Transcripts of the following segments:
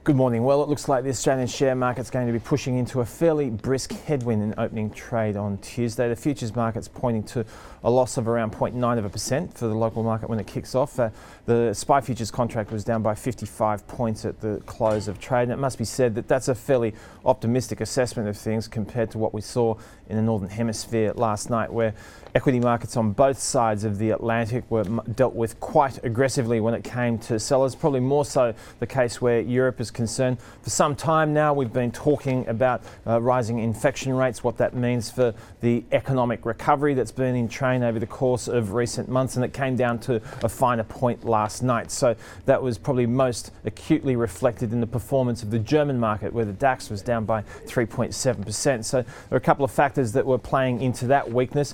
Good morning. Well, it looks like the Australian share market's going to be pushing into a fairly brisk headwind in opening trade on Tuesday. The futures market's pointing to a loss of around 0.9% for the local market when it kicks off. The SPI futures contract was down by 55 points at the close of trade, and it must be said that that's a fairly optimistic assessment of things compared to what we saw in the Northern Hemisphere last night, where equity markets on both sides of the Atlantic were dealt with quite aggressively when it came to sellers, probably more so the case where Europe is concerned. For some time now, we've been talking about rising infection rates, what that means for the economic recovery that's been in train over the course of recent months, and it came down to a finer point last night. So that was probably most acutely reflected in the performance of the German market, where the DAX was down by 3.7%. So there are a couple of factors that were playing into that weakness.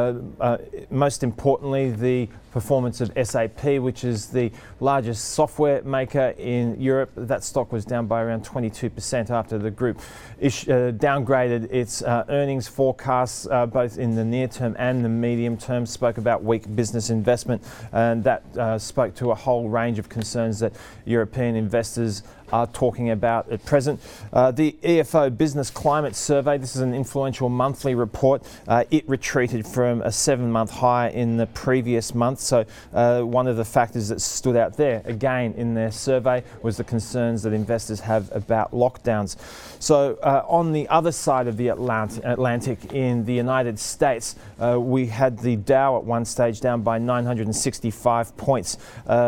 Most importantly, the performance of SAP, which is the largest software maker in Europe. That stock was down by around 22% after the group downgraded its earnings forecasts, both in the near term and the medium term, spoke about weak business investment, and that spoke to a whole range of concerns that European investors are talking about at present. The EFO Business Climate Survey, this is an influential monthly report. It retreated from a 7-month high in the previous month. So one of the factors that stood out there, again, in their survey was the concerns that investors have about lockdowns. So on the other side of the Atlantic, in the United States, we had the Dow at one stage down by 965 points,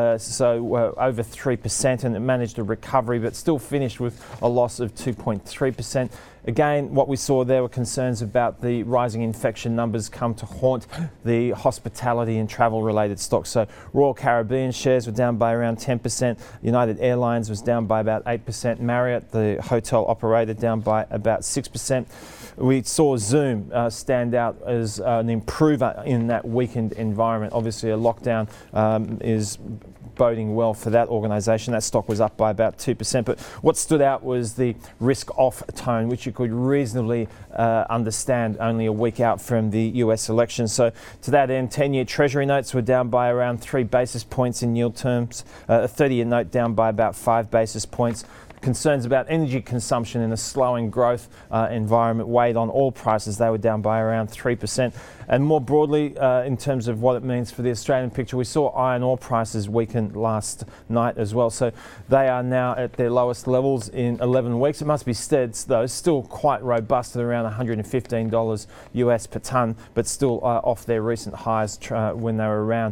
so over 3%, and it managed to recover, but still finished with a loss of 2.3%. Again, what we saw there were concerns about the rising infection numbers come to haunt the hospitality and travel related stocks. So Royal Caribbean shares were down by around 10%. United Airlines was down by about 8%. Marriott, the hotel operator, down by about 6%. We saw Zoom stand out as an improver in that weakened environment. Obviously, a lockdown is boding well for that organisation. That stock was up by about 2%. But what stood out was the risk-off tone, which you could reasonably understand only a week out from the US election. So to that end, 10-year Treasury notes were down by around 3 basis points in yield terms. A 30-year note down by about 5 basis points. Concerns about energy consumption in a slowing growth environment weighed on oil prices. They were down by around 3%. And more broadly, in terms of what it means for the Australian picture, we saw iron ore prices weaken last night as well. So they are now at their lowest levels in 11 weeks. It must be said, though, still quite robust at around $115 US per tonne, but still off their recent highs when they were around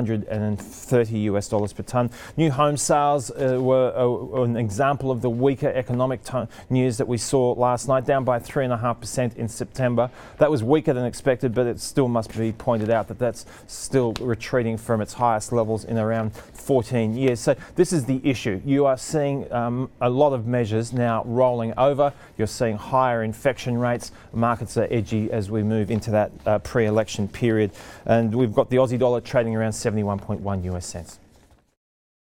$130 US dollars per tonne. New home sales were an example of the weaker economic news that we saw last night, down by 3.5% in September. That was weaker than expected, but it still must be pointed out that that's still retreating from its highest levels in around 14 years. So this is the issue. You are seeing a lot of measures now rolling over. You're seeing higher infection rates. Markets are edgy as we move into that pre-election period. And we've got the Aussie dollar trading around 71.1 US cents.